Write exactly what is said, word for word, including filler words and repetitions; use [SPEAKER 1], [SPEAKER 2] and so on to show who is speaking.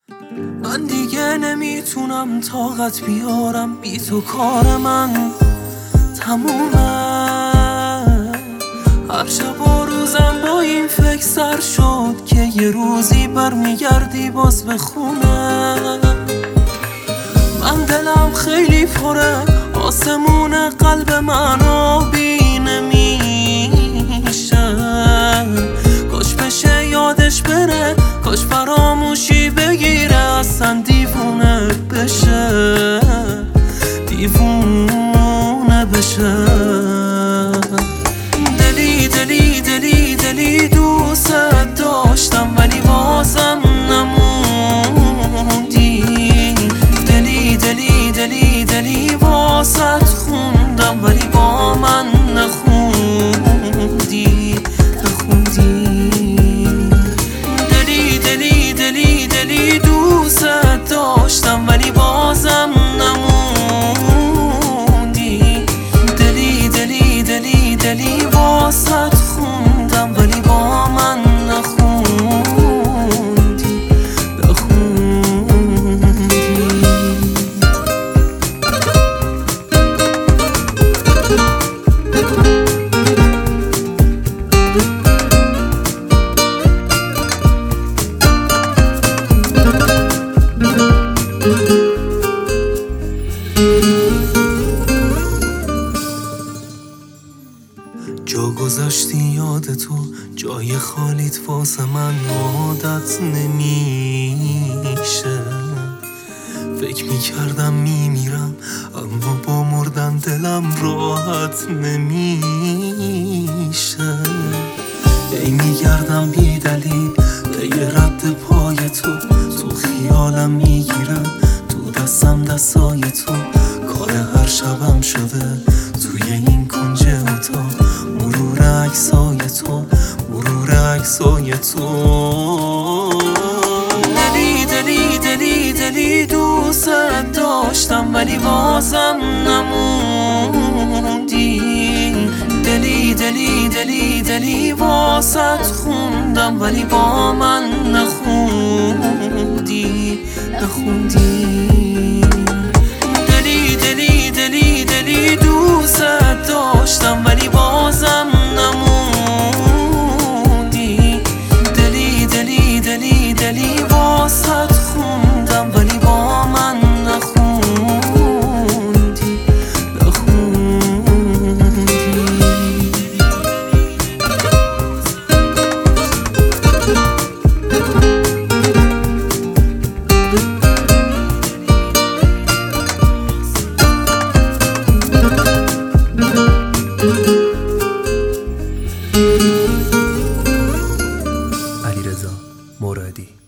[SPEAKER 1] من دیگه نمیتونم طاقت بیارم، بی تو کار من تمومه. هر شب و روزم با این فکر سر شد که یه روزی برمیگردی باز به خونه. من دلم خیلی پره، آسمون قلب من آبی نمیشه. کاش بشه یادش بره، کاش فراموشی بگیره، اصلا دیوونه بشه، دیوونه بشه. دلی دلی دلی دلی دوست داشتم ولی بازم نموندی. دلی دلی دلی دلی واسط خوندم ولی با من نخوندی، نخوندی. دلی دلی دلی دلی دوست داشتم ولی بازم نموندی. دلی دلی دلی دلی واسط خوندم ولی با من نخوندی، نخوندی. جا گذاشتی یاد تو، جای خالیت واسه من عادت نمیشه. فکر میکردم میمیرم اما با مردن دلم راحت نمیشه. ای میگردم بی دلیل به یه رد پای تو، تو خیالم میگیرم تو دستم دستای تو. کار هر شبم شده توی این کنج اتاق، مرور عکسای تو، مرور عکسای تو. دلی دلی دلی دلی دوست داشتم ولی بازم نموندی. دلی دلی دلی دلی واسط خوندم ولی با من نخوندی، نخوندی. دلی دلی دلی دلی دوست داشتم ولی بازم نموندی. دلی دلی دلی دلی واسط خوندم ولی با من نخوندی، نخوندی.
[SPEAKER 2] علیرضا مرادی.